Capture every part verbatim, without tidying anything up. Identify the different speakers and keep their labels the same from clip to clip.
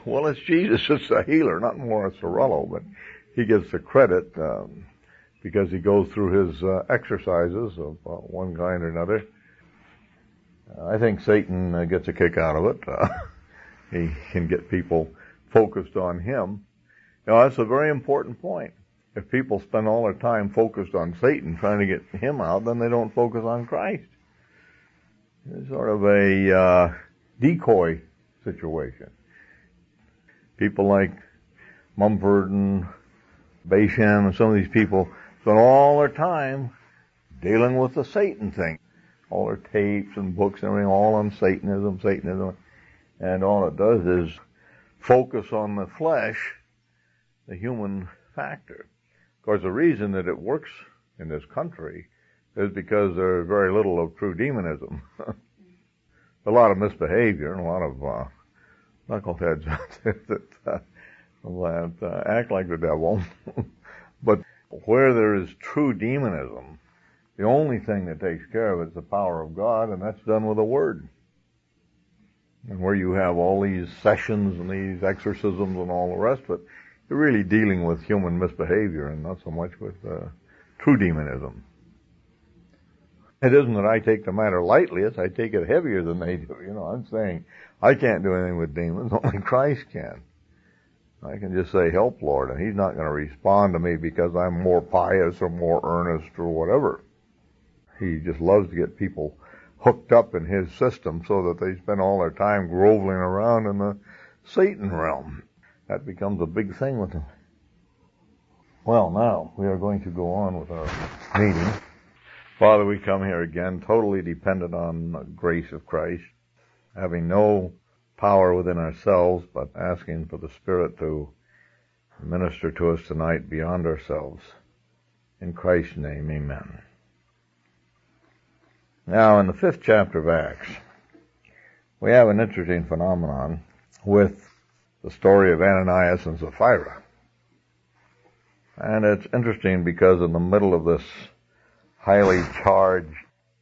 Speaker 1: Well, it's Jesus. It's a healer, not Morris Cerullo, but he gets the credit um, because he goes through his uh, exercises of uh, one kind or another. Uh, I think Satan uh, gets a kick out of it. Uh, he can get people focused on him. You know, that's a very important point. If people spend all their time focused on Satan, trying to get him out, then they don't focus on Christ. It's sort of a uh, decoy situation. People like Mumford and Baysham and some of these people spend all their time dealing with the Satan thing. All their tapes and books and everything, all on Satanism, Satanism. And all it does is focus on the flesh, the human factor. Of course, the reason that it works in this country is because there's very little of true demonism. A lot of misbehavior and a lot of uh, knuckleheads out there that, uh, that uh, act like the devil. But where there is true demonism, the only thing that takes care of it is the power of God, and that's done with a word. And where you have all these sessions and these exorcisms and all the rest of it, you're really dealing with human misbehavior and not so much with uh, true demonism. It isn't that I take the matter lightly, it's I take it heavier than they do. You know, I'm saying I can't do anything with demons, only Christ can. I can just say, help, Lord, and he's not going to respond to me because I'm more pious or more earnest or whatever. He just loves to get people hooked up in his system so that they spend all their time groveling around in the Satan realm. That becomes a big thing with them. Well, now we are going to go on with our meeting. Father, we come here again totally dependent on the grace of Christ, having no power within ourselves, but asking for the Spirit to minister to us tonight beyond ourselves. In Christ's name, amen. Now, in the fifth chapter of Acts, we have an interesting phenomenon with the story of Ananias and Sapphira. And it's interesting because in the middle of this highly charged,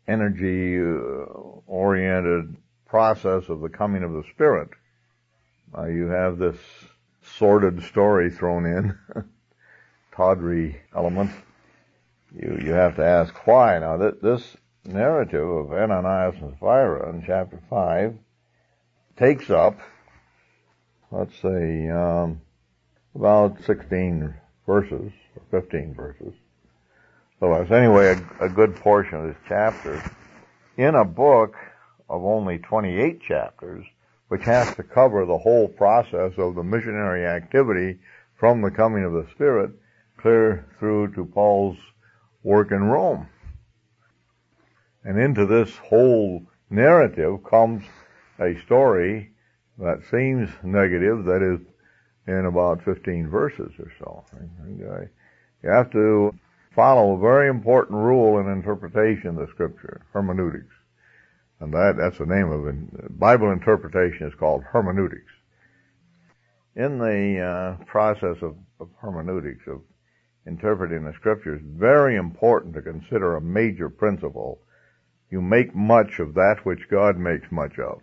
Speaker 1: energy-oriented process of the coming of the Spirit, uh, you have this sordid story thrown in, tawdry element. You you have to ask why. Now, th- this narrative of Ananias and Sapphira in chapter five takes up, let's say, um, about sixteen verses, or fifteen verses. So it's anyway a, a good portion of this chapter in a book of only twenty-eight chapters, which has to cover the whole process of the missionary activity from the coming of the Spirit clear through to Paul's work in Rome. And into this whole narrative comes a story that seems negative, that is in about fifteen verses or so. You have to follow a very important rule in interpretation of the Scripture, hermeneutics. And that, that's the name of it. Bible interpretation is called hermeneutics. In the uh, process of, of hermeneutics, of interpreting the Scriptures, it's very important to consider a major principle. You make much of that which God makes much of.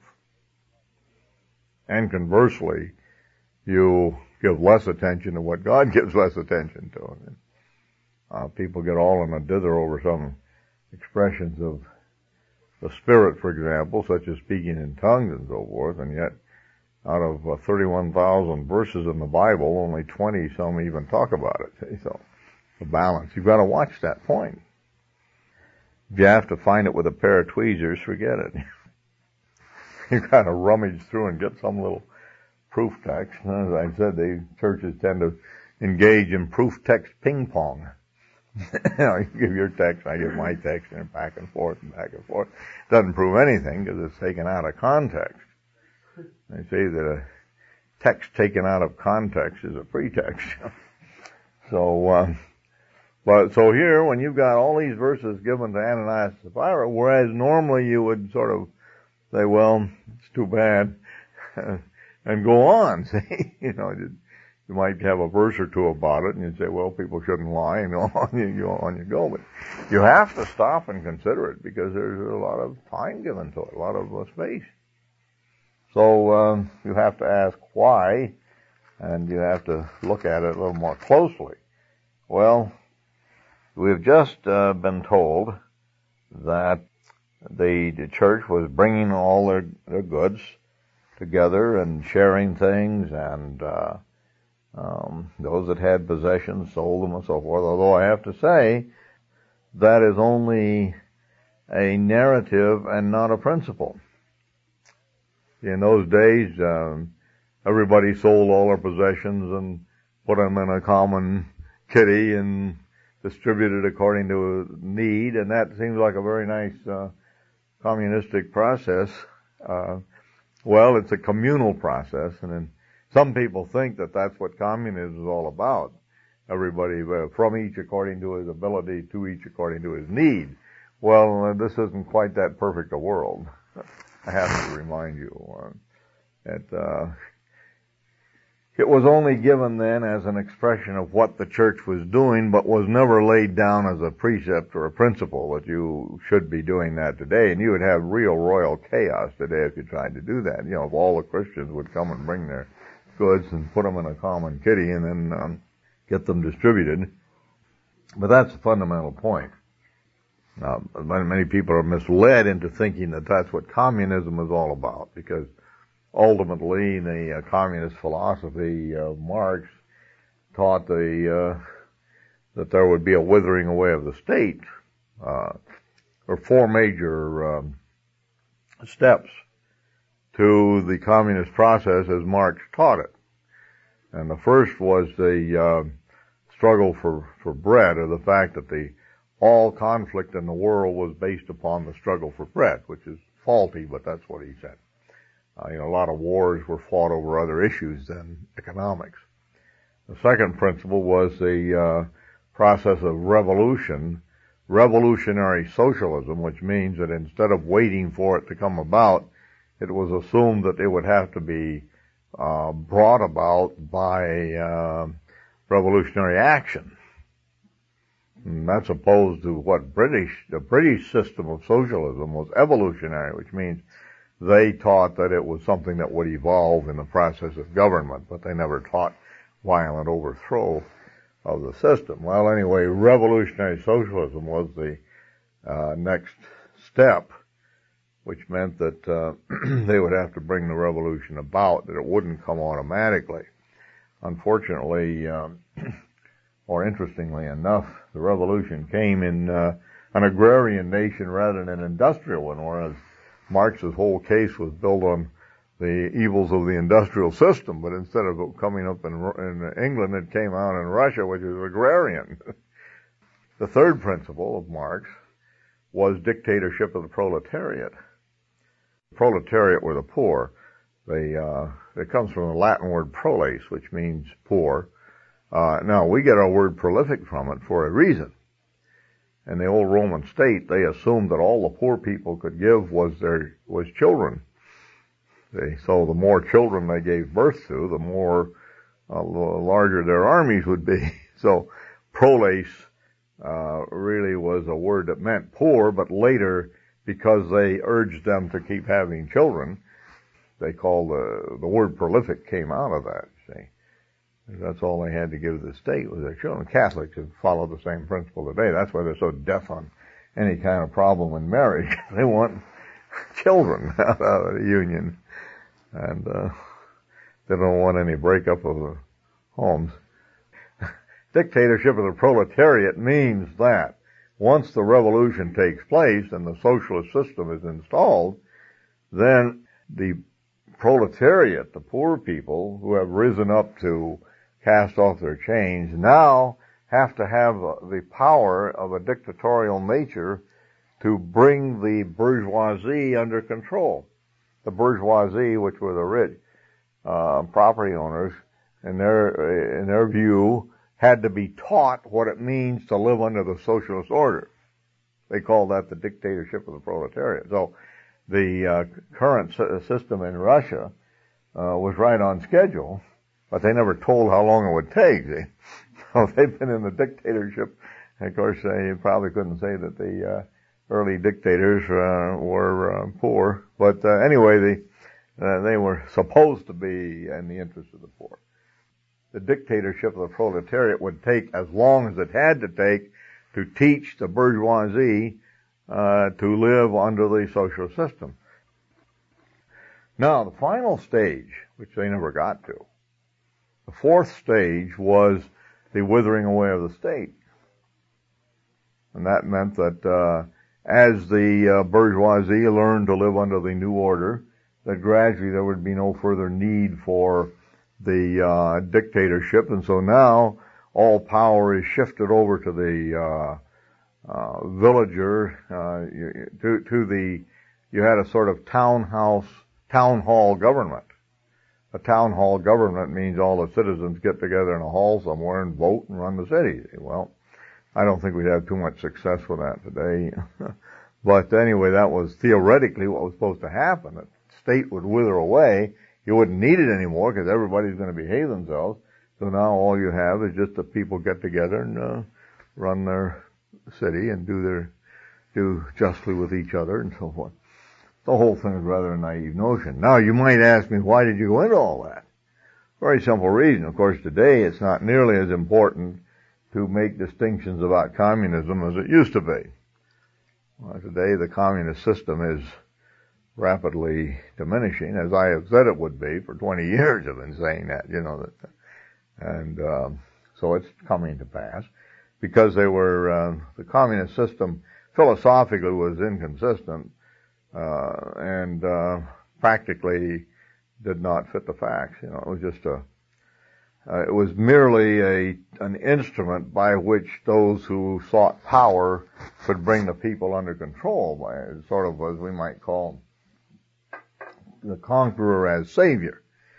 Speaker 1: And conversely, you give less attention to what God gives less attention to. Uh, people get all in a dither over some expressions of the Spirit, for example, such as speaking in tongues and so forth, and yet out of uh, thirty-one thousand verses in the Bible, only twenty some even talk about it. See? So the balance, you've got to watch that point. If you have to find it with a pair of tweezers, forget it. You've got to rummage through and get some little proof text. As I said, the churches tend to engage in proof text ping pong. You know, you give your text, I give my text, and back and forth and back and forth. Doesn't prove anything because it's taken out of context. They say that a text taken out of context is a pretext. So, um, but so here, when you've got all these verses given to Ananias and Sapphira, whereas normally you would sort of say, well, it's too bad, and go on. See, you know, you might have a verse or two about it, and you'd say, well, people shouldn't lie, and on you, you on you go. But you have to stop and consider it because there's a lot of time given to it, a lot of uh, space. So um, you have to ask why, and you have to look at it a little more closely. Well, we've just uh, been told that the, the church was bringing all their, their goods together and sharing things, and uh, um, those that had possessions sold them and so forth. Although I have to say, that is only a narrative and not a principle. In those days, um, everybody sold all their possessions and put them in a common kitty and distributed according to need, and that seems like a very nice uh, communistic process. Uh, well, it's a communal process, and then some people think that that's what communism is all about. Everybody uh, from each according to his ability, to each according to his need. Well, uh, this isn't quite that perfect a world. I have to remind you uh, that uh, it was only given then as an expression of what the church was doing, but was never laid down as a precept or a principle that you should be doing that today. And you would have real royal chaos today if you tried to do that. You know, if all the Christians would come and bring their goods and put them in a common kitty and then um, get them distributed. But that's the fundamental point. Now, many people are misled into thinking that that's what communism is all about, because ultimately the uh, communist philosophy of Marx taught the uh, that there would be a withering away of the state. Uh, there were four major um, steps to the communist process as Marx taught it. And the first was the uh, struggle for, for bread, or the fact that the all conflict in the world was based upon the struggle for bread, which is faulty, but that's what he said. Uh, you know, a lot of wars were fought over other issues than economics. The second principle was the uh, process of revolution, revolutionary socialism, which means that instead of waiting for it to come about, it was assumed that it would have to be uh, brought about by uh, revolutionary action. And that's opposed to what British, the British system of socialism was evolutionary, which means they taught that it was something that would evolve in the process of government, but they never taught violent overthrow of the system. Well, anyway, revolutionary socialism was the uh, next step, which meant that uh, they would have to bring the revolution about, that it wouldn't come automatically. Unfortunately, um, or interestingly enough, the revolution came in uh, an agrarian nation rather than an industrial one, whereas Marx's whole case was built on the evils of the industrial system, but instead of it coming up in, in England, it came out in Russia, which is agrarian. The third principle of Marx was dictatorship of the proletariat. The proletariat were the poor. They, uh, it comes from the Latin word proles, which means poor. Uh, now, we get our word prolific from it for a reason. In the old Roman state, they assumed that all the poor people could give was their, was children. They, so the more children they gave birth to, the more, uh, the larger their armies would be. So, proles, uh, really was a word that meant poor, but later, because they urged them to keep having children, they called the, the word prolific came out of that, see. That's all they had to give the state was their children. Catholics have followed the same principle today. That's why they're so deaf on any kind of problem in marriage. They want children out of the union. And uh, they don't want any breakup of the homes. Dictatorship of the proletariat means that once the revolution takes place and the socialist system is installed, then the proletariat, the poor people who have risen up to cast off their chains, now have to have the power of a dictatorial nature to bring the bourgeoisie under control. The bourgeoisie, which were the rich uh, property owners, in their in their view, had to be taught what it means to live under the socialist order. They call that the dictatorship of the proletariat. So the uh, current system in Russia uh, was right on schedule, but they never told how long it would take. See? So they've been in the dictatorship. And of course, they probably couldn't say that the uh, early dictators uh, were uh, poor. But uh, anyway, the Uh, they were supposed to be in the interest of the poor. The dictatorship of the proletariat would take as long as it had to take to teach the bourgeoisie uh, to live under the social system. Now, the final stage, which they never got to, the fourth stage was the withering away of the state. And that meant that uh, as the uh, bourgeoisie learned to live under the new order, that gradually there would be no further need for the uh, dictatorship, and so now all power is shifted over to the uh, uh, villager, uh, to, to the, you had a sort of townhouse, town hall government. A town hall government means all the citizens get together in a hall somewhere and vote and run the city. Well, I don't think we'd have too much success with that today. But anyway, that was theoretically what was supposed to happen. The state would wither away. You wouldn't need it anymore because everybody's going to behave themselves. So now all you have is just the people get together and uh, run their city and do their do justly with each other and so forth. The whole thing is rather a naive notion. Now you might ask me, why did you go into all that? Very simple reason. Of course, today it's not nearly as important to make distinctions about communism as it used to be. Well, today the communist system is rapidly diminishing, as I have said it would be for twenty years. I've been saying that, you know, that, and um, so it's coming to pass because they were uh, the communist system philosophically was inconsistent uh, and uh, practically did not fit the facts. You know, it was just a uh, it was merely a an instrument by which those who sought power could bring the people under control, by sort of as we might call the conqueror as savior.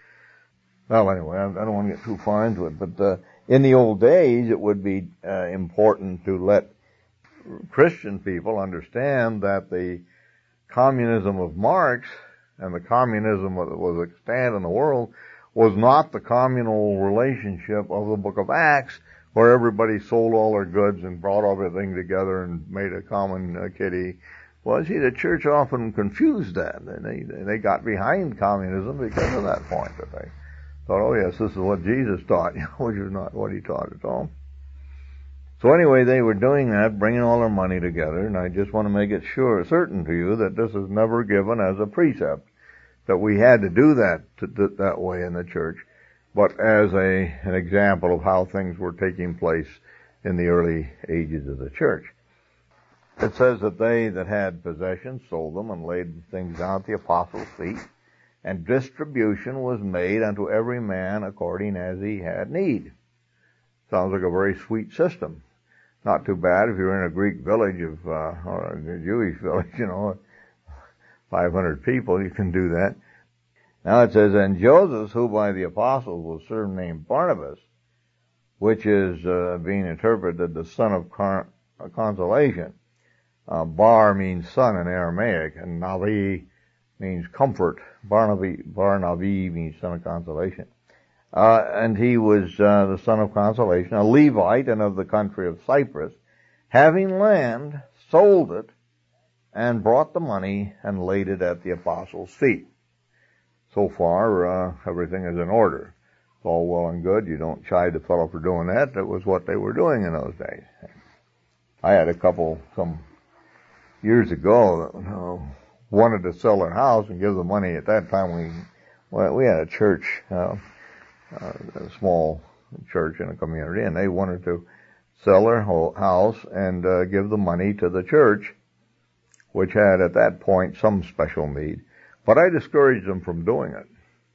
Speaker 1: Well, anyway, I don't want to get too far into it, but uh, in the old days, it would be uh, important to let Christian people understand that the communism of Marx and the communism that was extant in the world was not the communal relationship of the Book of Acts, where everybody sold all their goods and brought everything together and made a common uh, kitty. Well, see, the church often confused that, and they they got behind communism because of that point. That they thought, oh yes, this is what Jesus taught, which is not what he taught at all. So anyway, they were doing that, bringing all their money together, and I just want to make it sure, certain to you that this is never given as a precept, that we had to do that to, to, that way in the church, but as a an example of how things were taking place in the early ages of the church. It says that they that had possessions sold them and laid things down at the apostles' feet, and distribution was made unto every man according as he had need. Sounds like a very sweet system. Not too bad if you're in a Greek village of, uh, or a Jewish village, you know, five hundred people, you can do that. Now it says, and Joseph, who by the apostles was surnamed Barnabas, which is uh, being interpreted the son of car- consolation. Uh, Bar means son in Aramaic, and Navi means comfort. Barnabi, Barnabi means son of consolation. Uh, and he was uh, the son of consolation, a Levite and of the country of Cyprus, having land, sold it, and brought the money and laid it at the apostles' feet. So far, uh, everything is in order. It's all well and good. You don't chide the fellow for doing that. That was what they were doing in those days. I had a couple, some years ago, that uh, wanted to sell their house and give the money. At that time, we well, we had a church, uh, uh, a small church in a community, and they wanted to sell their whole house and uh, give the money to the church, which had at that point some special need. But I discouraged them from doing it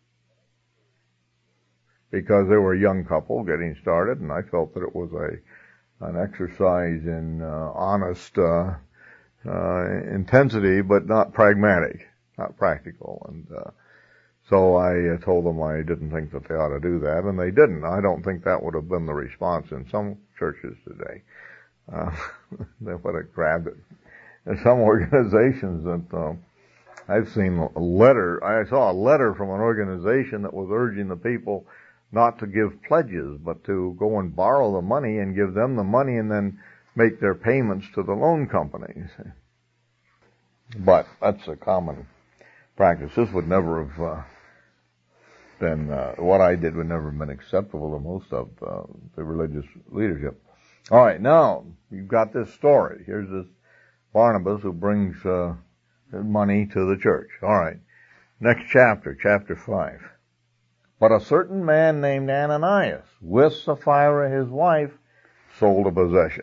Speaker 1: because they were a young couple getting started, and I felt that it was a an exercise in uh, honest uh, uh, intensity, but not pragmatic, not practical. And uh, so I uh, told them I didn't think that they ought to do that, and they didn't. I don't think that would have been the response in some churches today. Uh, they would have grabbed it. There's some organizations that uh, I've seen a letter. I saw a letter from an organization that was urging the people not to give pledges, but to go and borrow the money and give them the money and then make their payments to the loan companies. But that's a common practice. This would never have uh, been, uh, what I did would never have been acceptable to most of uh, the religious leadership. All right, now, you've got this story. Here's this Barnabas who brings uh, money to the church. All right, next chapter, chapter five. But a certain man named Ananias, with Sapphira his wife, sold a possession.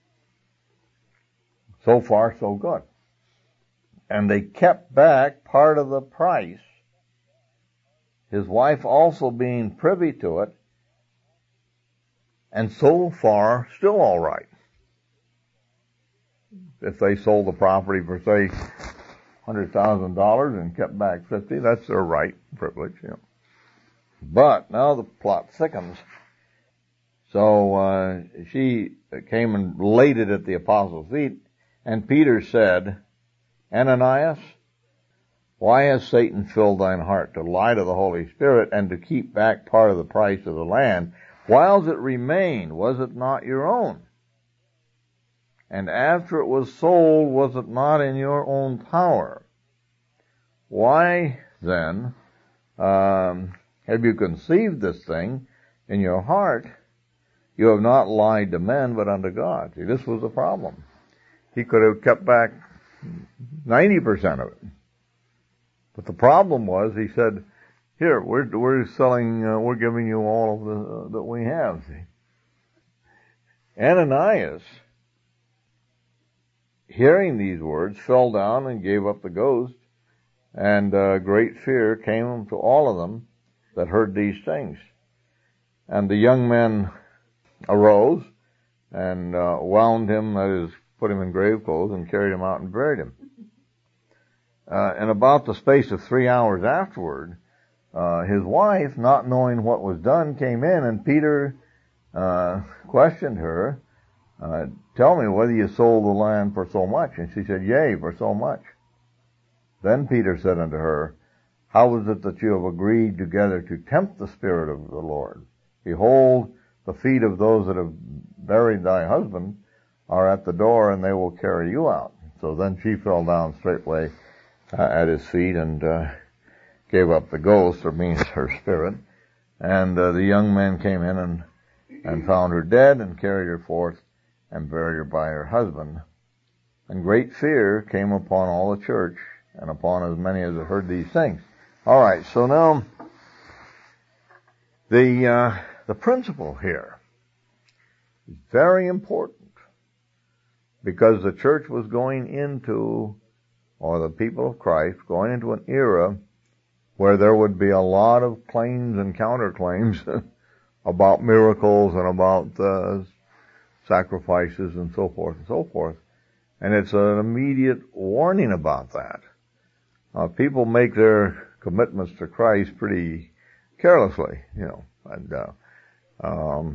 Speaker 1: So far, so good. And they kept back part of the price, his wife also being privy to it, and so far, still all right. If they sold the property for, say, one hundred thousand dollars and kept back fifty, that's their right, privilege, you know. But now the plot thickens. So uh, she came and laid it at the apostles' feet, and Peter said, Ananias, why has Satan filled thine heart to lie to the Holy Spirit and to keep back part of the price of the land? Whiles it remained, was it not your own? And after it was sold, was it not in your own power? Why then um, have you conceived this thing in your heart? You have not lied to men, but unto God. See, this was the problem. He could have kept back ninety percent of it. But the problem was, he said, here, we're, we're selling, uh, we're giving you all of the, uh, that we have. See? Ananias, hearing these words, fell down and gave up the ghost, and uh, great fear came to all of them that heard these things. And the young men arose and uh, wound him, that is, put him in grave clothes, and carried him out and buried him. Uh, and about the space of three hours afterward, uh, his wife, not knowing what was done, came in, and Peter uh, questioned her, uh, tell me whether you sold the land for so much. And she said, yea, for so much. Then Peter said unto her, how is it that you have agreed together to tempt the Spirit of the Lord? Behold, the feet of those that have buried thy husband are at the door, and they will carry you out. So then she fell down straightway uh, at his feet and uh, gave up the ghost, or means her spirit. And uh, the young men came in and, and found her dead, and carried her forth and buried her by her husband. And great fear came upon all the church, and upon as many as had heard these things. All right, so now the uh, the principle here is very important, because the church was going into, or the people of Christ, going into an era where there would be a lot of claims and counterclaims about miracles and about uh, sacrifices and so forth and so forth. And it's an immediate warning about that. Uh, people make their commitments to Christ pretty carelessly, you know, and uh, um,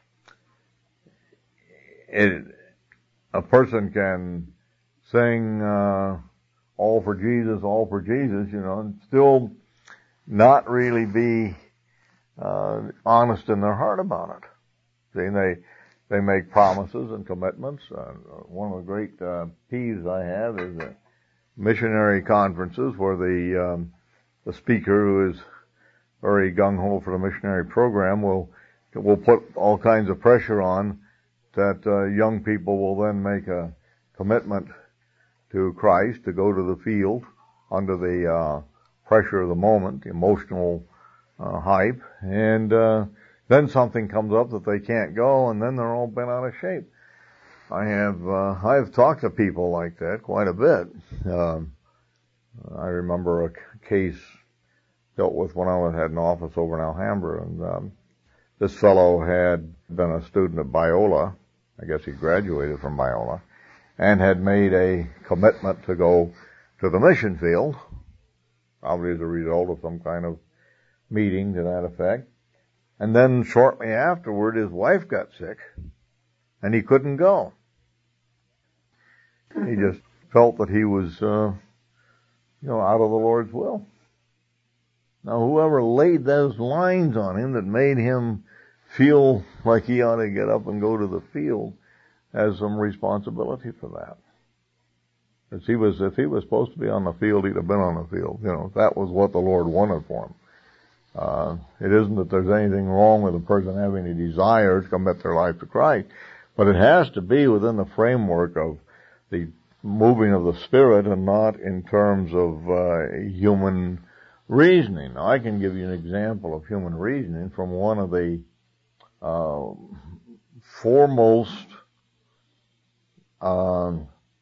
Speaker 1: it, a person can sing uh, all for Jesus, all for Jesus, you know, and still not really be uh, honest in their heart about it. See, they they make promises and commitments. Uh, one of the great uh, peeves I have is uh, missionary conferences where the um, the speaker, who is very gung-ho for the missionary program, will will put all kinds of pressure on that uh, young people will then make a commitment to Christ to go to the field under the uh, pressure of the moment, the emotional uh, hype, and uh, then something comes up that they can't go, and then they're all bent out of shape. I have uh, I have talked to people like that quite a bit. Um, I remember a case dealt with when I had an office over in Alhambra, and um, this fellow had been a student at Biola. I guess he graduated from Biola, and had made a commitment to go to the mission field, probably as a result of some kind of meeting to that effect. And then shortly afterward, his wife got sick, and he couldn't go. He just felt that he was, uh, you know, out of the Lord's will. Now, whoever laid those lines on him that made him feel like he ought to get up and go to the field has some responsibility for that. As he was, if he was supposed to be on the field, he'd have been on the field. You know, that was what the Lord wanted for him. Uh, it isn't that there's anything wrong with a person having a desire to commit their life to Christ, but it has to be within the framework of the moving of the Spirit and not in terms of uh, human reasoning. Now, I can give you an example of human reasoning from one of the uh, foremost, uh,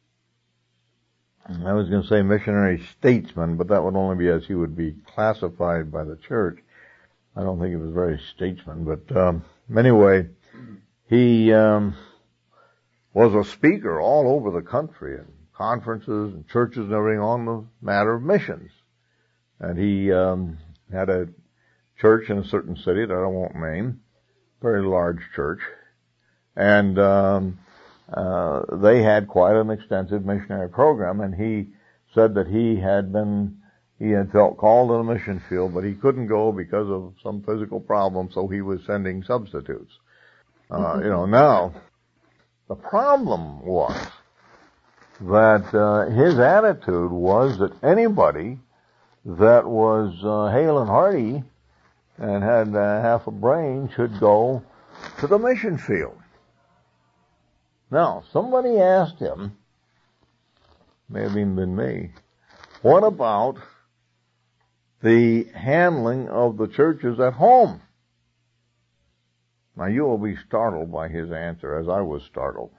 Speaker 1: I was going to say missionary statesman, but that would only be as he would be classified by the church. I don't think he was very statesman, but um, anyway, he um, was a speaker all over the country in conferences and churches and everything on the matter of missions. And he um, had a church in a certain city that I won't name, very large church, and um, uh, they had quite an extensive missionary program. And he said that he had been, he had felt called to the mission field, but he couldn't go because of some physical problem, so he was sending substitutes. Uh, you know, now the problem was that uh, his attitude was that anybody that was uh, hale and hearty and had uh, half a brain should go to the mission field. Now, somebody asked him, may have even been me, what about the handling of the churches at home? Now, you will be startled by his answer, as I was startled.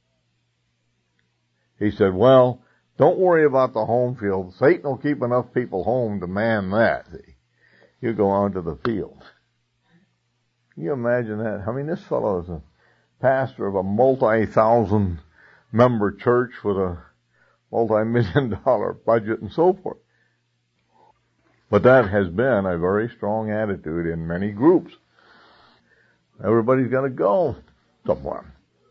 Speaker 1: He said, well, don't worry about the home field. Satan will keep enough people home to man that. You go on to the field. Can you imagine that? I mean, this fellow is a pastor of a multi-thousand member church with a multi-million dollar budget and so forth. But that has been a very strong attitude in many groups. Everybody's got to go somewhere.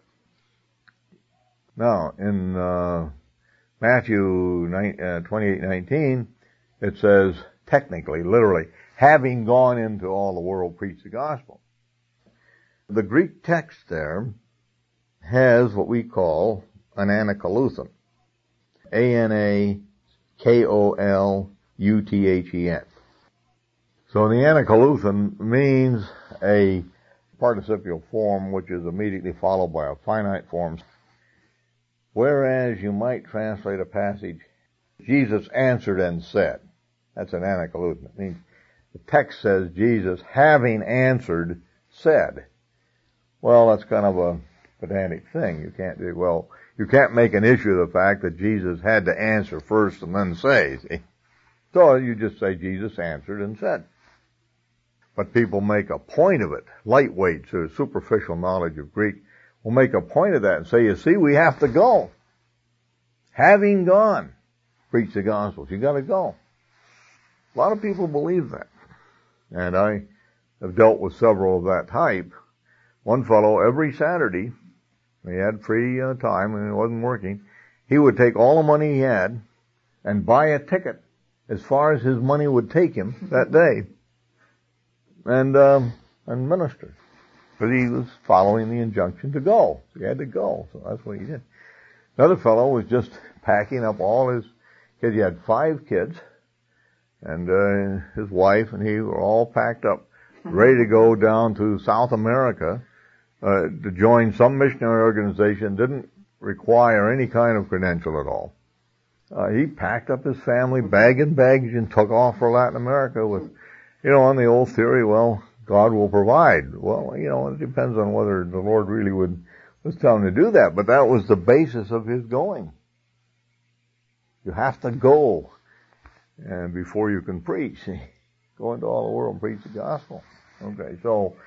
Speaker 1: Now, in uh, Matthew twenty-eight nineteen, it says, technically, literally, having gone into all the world, preach the gospel. The Greek text there has what we call an anakoluthen. A N A K O L U T H E N. So the anakoluthen means a participial form which is immediately followed by a finite form. Whereas you might translate a passage, Jesus answered and said. That's an anakoluthen. It means the text says Jesus, having answered, said. Well, that's kind of a pedantic thing. You can't do, well, you can't make an issue of the fact that Jesus had to answer first and then say, see? So you just say Jesus answered and said. But people make a point of it. Lightweight, sort of superficial knowledge of Greek will make a point of that and say, you see, we have to go. Having gone, preach the gospel. You got to go. A lot of people believe that. And I have dealt with several of that type. One fellow, every Saturday, he had free uh, time and he wasn't working, he would take all the money he had and buy a ticket as far as his money would take him that day and um, and minister. But he was following the injunction to go. So he had to go. So that's what he did. Another fellow was just packing up all his kids. He had five kids, and uh, his wife and he were all packed up, ready to go down to South America uh, to join some missionary organization. Didn't require any kind of credential at all. Uh, he packed up his family, bag and baggage, and took off for Latin America with, you know, on the old theory, well, God will provide. Well, you know, it depends on whether the Lord really would was telling him to do that, but that was the basis of his going. You have to go, and before you can preach, go into all the world and preach the gospel. Okay, so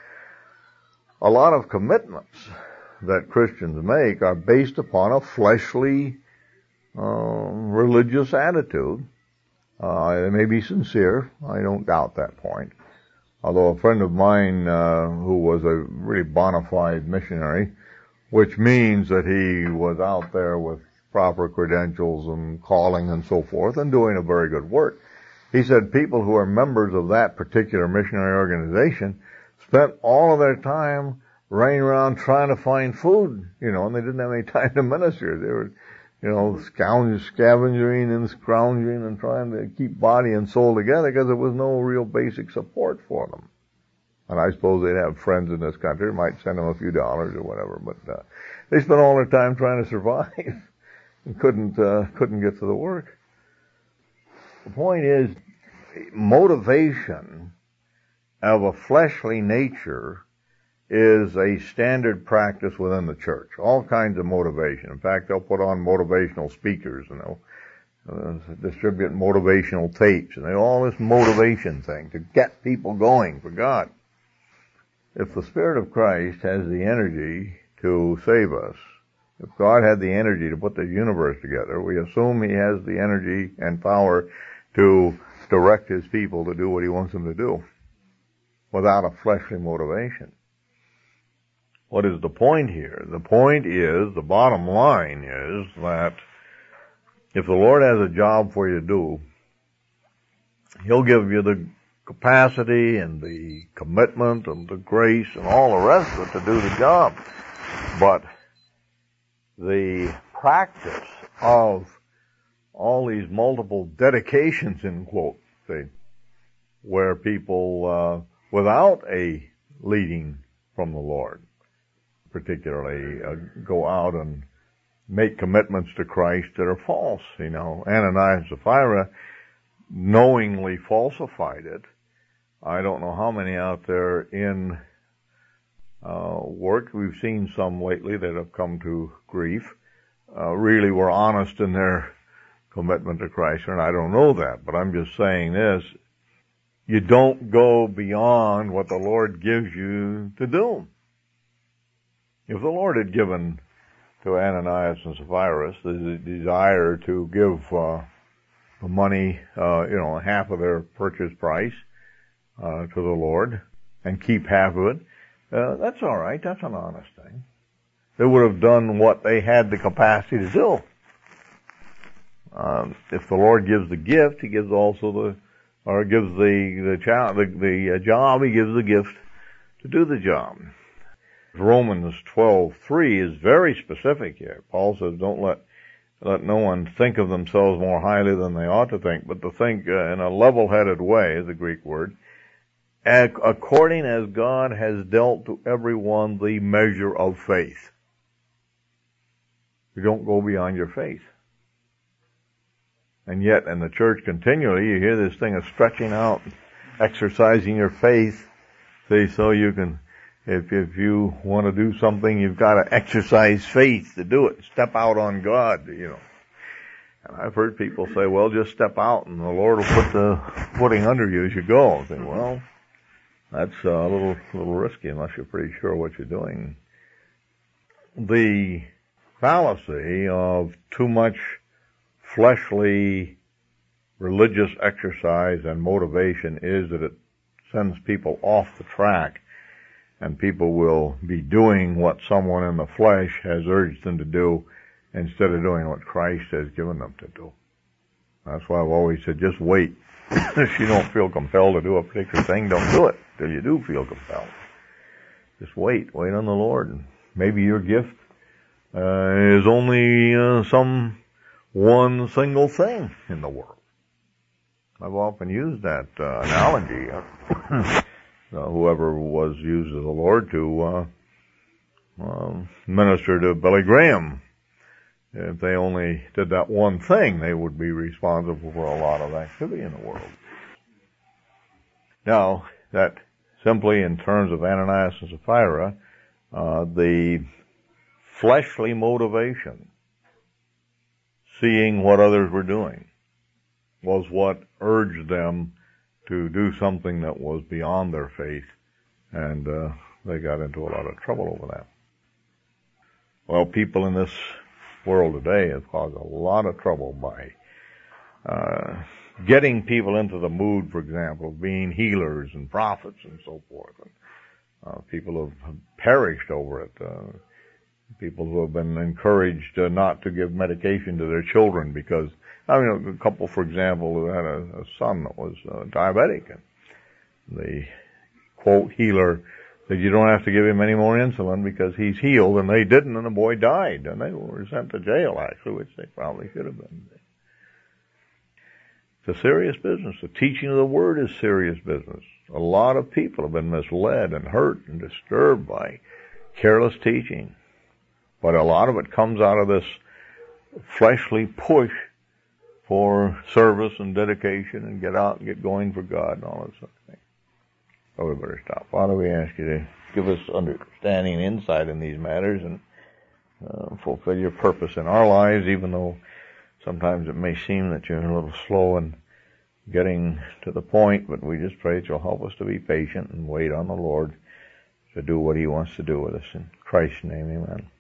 Speaker 1: a lot of commitments that Christians make are based upon a fleshly, uh, religious attitude. Uh, they may be sincere. I don't doubt that point. Although a friend of mine, uh, who was a really bona fide missionary, which means that he was out there with proper credentials and calling and so forth and doing a very good work. He said people who are members of that particular missionary organization spent all of their time running around trying to find food, you know, and they didn't have any time to minister. They were you know, scrounging, scavenging and scrounging and trying to keep body and soul together because there was no real basic support for them. And I suppose they'd have friends in this country, might send them a few dollars or whatever, but uh, they spent all their time trying to survive and couldn't uh, couldn't get to the work. The point is, motivation of a fleshly nature is a standard practice within the church. All kinds of motivation. In fact, they'll put on motivational speakers, and they'll uh, distribute motivational tapes, and they all this motivation thing to get people going for God. If the Spirit of Christ has the energy to save us, if God had the energy to put the universe together, we assume He has the energy and power to direct His people to do what He wants them to do without a fleshly motivation. What is the point here? The point is, the bottom line is that if the Lord has a job for you to do, He'll give you the capacity and the commitment and the grace and all the rest of it to do the job. But the practice of all these multiple dedications, in quote, see, where people, uh, without a leading from the Lord, particularly uh, go out and make commitments to Christ that are false, you know. Ananias and Sapphira knowingly falsified it. I don't know how many out there in uh, work, we've seen some lately that have come to grief, uh, really were honest in their commitment to Christ, and I don't know that, but I'm just saying this, you don't go beyond what the Lord gives you to do. If the Lord had given to Ananias and Sapphira the desire to give uh, the money, uh, you know, half of their purchase price uh, to the Lord and keep half of it, uh, that's all right. That's an honest thing. They would have done what they had the capacity to do. Um, if the Lord gives the gift, He gives also the, or gives the the, child, the, the uh, job, He gives the gift to do the job. Romans twelve three is very specific here. Paul says, "Don't let let no one think of themselves more highly than they ought to think, but to think uh, in a level-headed way," is the Greek word, "according as God has dealt to everyone the measure of faith." You don't go beyond your faith. And yet, in the church continually, you hear this thing of stretching out, exercising your faith, see, so you can, if if you want to do something, you've got to exercise faith to do it. Step out on God, you know. And I've heard people say, well, just step out and the Lord will put the footing under you as you go. I think, well, that's a little, little risky unless you're pretty sure what you're doing. The fallacy of too much fleshly religious exercise and motivation is that it sends people off the track, and people will be doing what someone in the flesh has urged them to do instead of doing what Christ has given them to do. That's why I've always said, just wait. If you don't feel compelled to do a particular thing, don't do it till you do feel compelled. Just wait. Wait on the Lord. Maybe your gift uh, is only uh, some one single thing in the world. I've often used that uh, analogy. uh, whoever was used as the Lord to uh, uh, minister to Billy Graham, if they only did that one thing, they would be responsible for a lot of activity in the world. Now, that simply in terms of Ananias and Sapphira, uh, the fleshly motivation, seeing what others were doing, was what urged them to do something that was beyond their faith, and uh, they got into a lot of trouble over that. Well, people in this world today have caused a lot of trouble by uh, getting people into the mood, for example, of being healers and prophets and so forth. And, uh, people have perished over it. Uh, people who have been encouraged uh, not to give medication to their children because, I mean, a couple, for example, who had a, a son that was uh, diabetic, and the quote healer that you don't have to give him any more insulin because he's healed, and they didn't, and the boy died, and they were sent to jail, actually, which they probably should have been. It's a serious business. The teaching of the Word is serious business. A lot of people have been misled and hurt and disturbed by careless teaching. But a lot of it comes out of this fleshly push for service and dedication and get out and get going for God and all that sort of thing. So we better stop. Father, we ask you to give us understanding and insight in these matters and uh, fulfill your purpose in our lives, even though sometimes it may seem that you're a little slow in getting to the point, but we just pray that you'll help us to be patient and wait on the Lord to do what he wants to do with us. In Christ's name, amen.